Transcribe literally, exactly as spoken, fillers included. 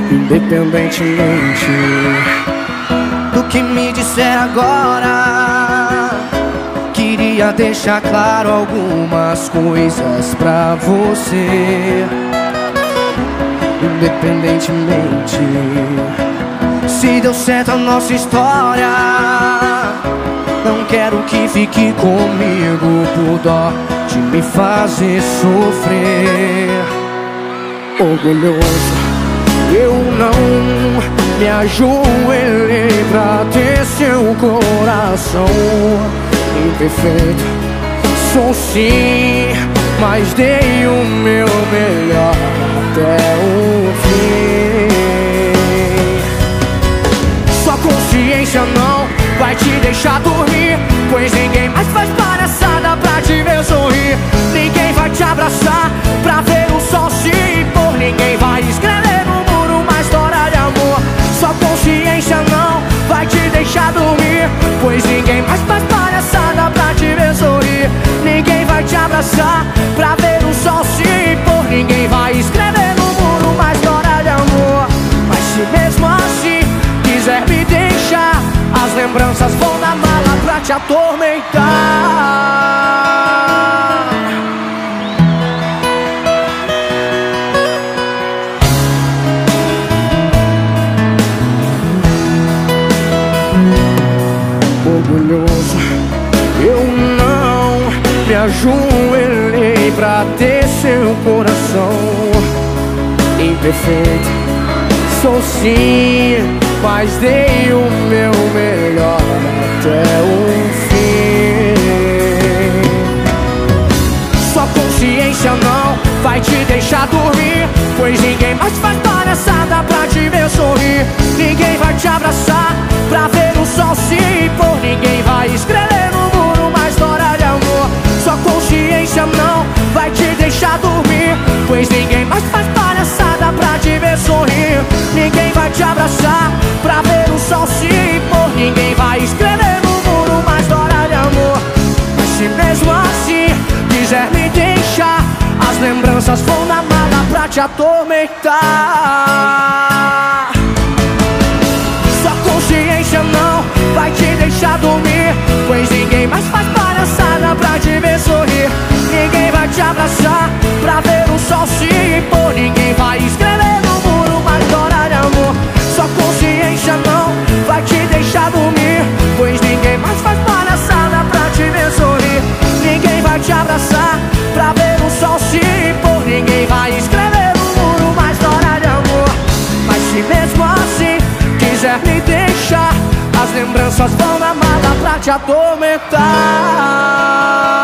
Independentemente do que me disser agora, queria deixar claro algumas coisas pra você. Independentemente se deu certo a nossa história, não quero que fique comigo por dó de me fazer sofrer. Orgulhoso, eu não me ajoelhei pra ter seu coração. Imperfeito, sou sim, mas dei o meu melhor até o fim. Sua consciência não vai te deixar dormir, pois ninguém mais faz palhaçada pra te ver sorrir. Ninguém vai te abraçar pra ver o sol se pôr. Ninguém vai escrever no muro uma história de amor. Sua consciência não vai te deixar dormir, pois ninguém mais faz palhaçada pra te ver sorrir. Ninguém vai te abraçar pra ver o sol se pôr. Ninguém vai escrever no muro uma história de amor. Mas se mesmo assim quiser me deixar, as lembranças vão na mala pra te atormentar. Orgulhoso, eu não me ajoelhei pra ter seu coração. Imperfeito, sou sim, mas dei o meu melhor até o fim. Sua consciência não vai te deixar dormir, pois ninguém mais faz palhaçada pra te ver sorrir. Ninguém vai te abraçar pra ver o sol se pôr. Ninguém vai escrever no muro uma história de amor. Sua consciência não vai te deixar dormir, pois ninguém mais faz palhaçada pra te ver sorrir. Ninguém vai te abraçar pra ver o sol se pôr. Ninguém vai escrever no muro uma história de amor. Mas se mesmo assim quiser me deixar, as lembranças vão na mala pra te atormentar. Sua consciência não vai te deixar dormir, pois ninguém mais faz palhaçada pra te ver sorrir. Ninguém vai te abraçar pra ver o sol se pôr. Ninguém vai escrever no muro uma história de amor. Sua consciência não vai te deixar dormir, pois ninguém mais faz palhaçada pra te ver sorrir. Ninguém vai te abraçar pra ver o sol se pôr. Ninguém vai escrever no muro uma história de amor. Mas se mesmo assim quiser me deixar, as lembranças vão na mala pra te atormentar.